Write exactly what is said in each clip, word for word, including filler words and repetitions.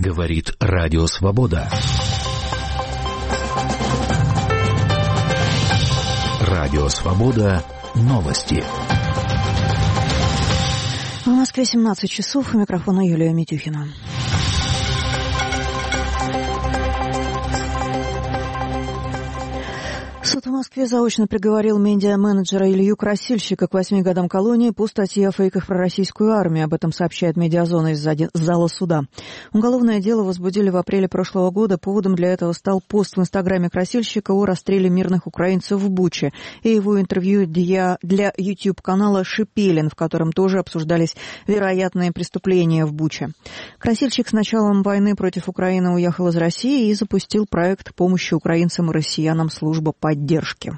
Говорит Радио Свобода. Радио Свобода. Новости. В Москве семнадцать часов. У микрофона Юлия Митюхина. Суд в Москве заочно приговорил медиа-менеджера Илью Красильщика к восьми годам колонии по статье о фейках про российскую армию. Об этом сообщает «Медиазона» из зала суда. Уголовное дело возбудили в апреле прошлого года. Поводом для этого стал пост в инстаграме Красильщика о расстреле мирных украинцев в Буче и его интервью для, для YouTube-канала «Шипелин», в котором тоже обсуждались вероятные преступления в Буче. Красильщик с началом войны против Украины уехал из России и запустил проект помощи украинцам и россиянам «Служба поддержки». Поддержки.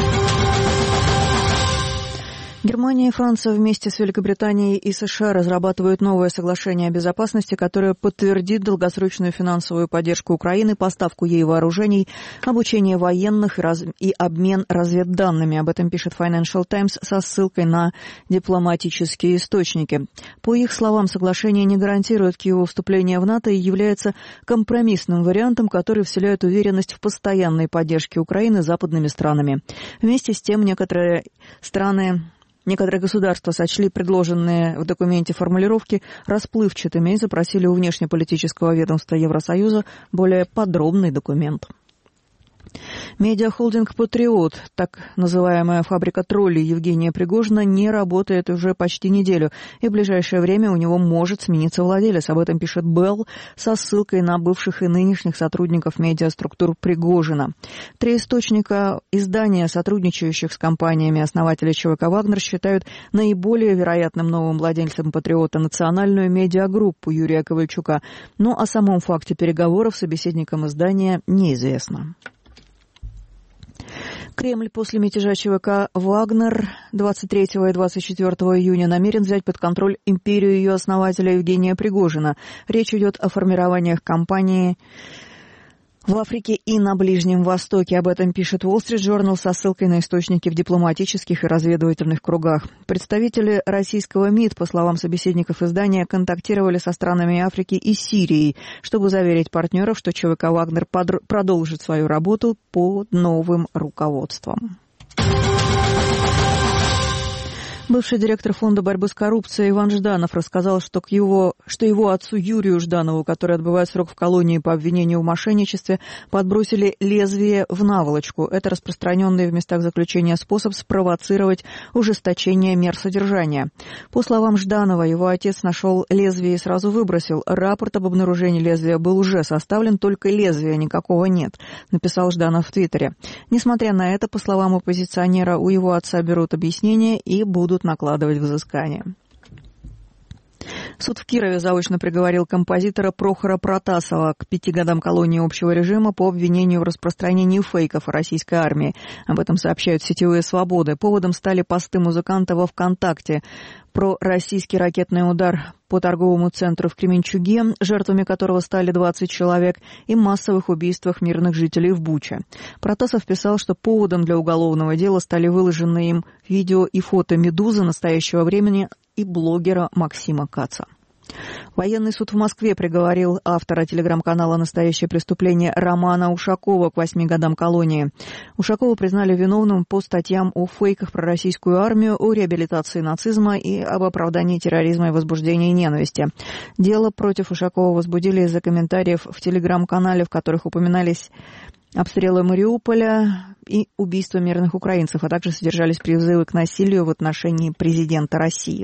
Германия и Франция вместе с Великобританией и США разрабатывают новое соглашение о безопасности, которое подтвердит долгосрочную финансовую поддержку Украины, поставку ей вооружений, обучение военных и, раз... и обмен разведданными. Об этом пишет Financial Times со ссылкой на дипломатические источники. По их словам, соглашение не гарантирует Киеву вступление в НАТО и является компромиссным вариантом, который вселяет уверенность в постоянной поддержке Украины западными странами. Вместе с тем, некоторые страны... Некоторые государства сочли предложенные в документе формулировки расплывчатыми и запросили у внешнеполитического ведомства Евросоюза более подробный документ. Медиахолдинг «Патриот», так называемая фабрика троллей Евгения Пригожина, не работает уже почти неделю, и в ближайшее время у него может смениться владелец. Об этом пишет Белл со ссылкой на бывших и нынешних сотрудников медиаструктур Пригожина. Три источника издания, сотрудничающих с компаниями основателя ЧВК «Вагнер», считают наиболее вероятным новым владельцем «Патриота» национальную медиагруппу Юрия Ковальчука, но о самом факте переговоров с собеседником издания неизвестно. Кремль после мятежа ЧВК «Вагнер» двадцать третьего и двадцать четвёртого июня намерен взять под контроль империю ее основателя Евгения Пригожина. Речь идет о формированиях кампании в Африке и на Ближнем Востоке. Об этом пишет Wall Street Journal со ссылкой на источники в дипломатических и разведывательных кругах. Представители российского МИД, по словам собеседников издания, контактировали со странами Африки и Сирии, чтобы заверить партнеров, что ЧВК «Вагнер» продолжит свою работу под новым руководством. Бывший директор фонда борьбы с коррупцией Иван Жданов рассказал, что, к его, что его отцу Юрию Жданову, который отбывает срок в колонии по обвинению в мошенничестве, подбросили лезвие в наволочку. Это распространенный в местах заключения способ спровоцировать ужесточение мер содержания. По словам Жданова, его отец нашел лезвие и сразу выбросил. Рапорт об обнаружении лезвия был уже составлен, только лезвия никакого нет, написал Жданов в Твиттере. Несмотря на это, по словам оппозиционера, у его отца берут объяснения и будут накладывать взыскание. Суд в Кирове заочно приговорил композитора Прохора Протасова к пяти годам колонии общего режима по обвинению в распространении фейков о российской армии. Об этом сообщают сетевые «Свободы». Поводом стали посты музыканта во ВКонтакте про российский ракетный удар по торговому центру в Кременчуге, жертвами которого стали двадцать человек, и массовых убийствах мирных жителей в Буче. Протасов писал, что поводом для уголовного дела стали выложенные им видео и фото «Медузы» настоящего времени и блогера Максима Каца. Военный суд в Москве приговорил автора телеграм-канала «Настоящее преступление» Романа Ушакова к восьми годам колонии. Ушакова признали виновным по статьям о фейках про российскую армию, о реабилитации нацизма и об оправдании терроризма и возбуждении ненависти. Дело против Ушакова возбудили из-за комментариев в телеграм-канале, в которых упоминались обстрелы Мариуполя и убийства мирных украинцев, а также содержались призывы к насилию в отношении президента России.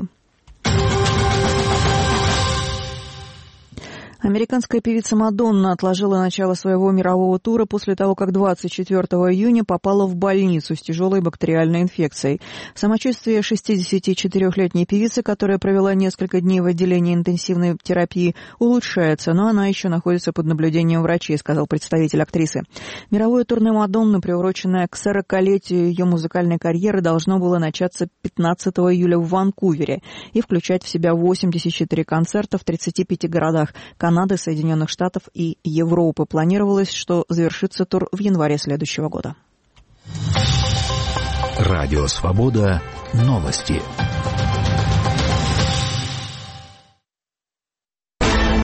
Американская певица Мадонна отложила начало своего мирового тура после того, как двадцать четвёртого июня попала в больницу с тяжелой бактериальной инфекцией. Самочувствие шестидесятичетырёхлетней певицы, которая провела несколько дней в отделении интенсивной терапии, улучшается, но она еще находится под наблюдением врачей, сказал представитель актрисы. Мировое турне Мадонны, приуроченное к сорокалетию ее музыкальной карьеры, должно было начаться пятнадцатого июля в Ванкувере и включать в себя восемьдесят четыре концерта в тридцати пяти городах Канады, Соединенных Штатов и Европы. Планировалось, что завершится тур в январе следующего года. Радио Свобода. Новости.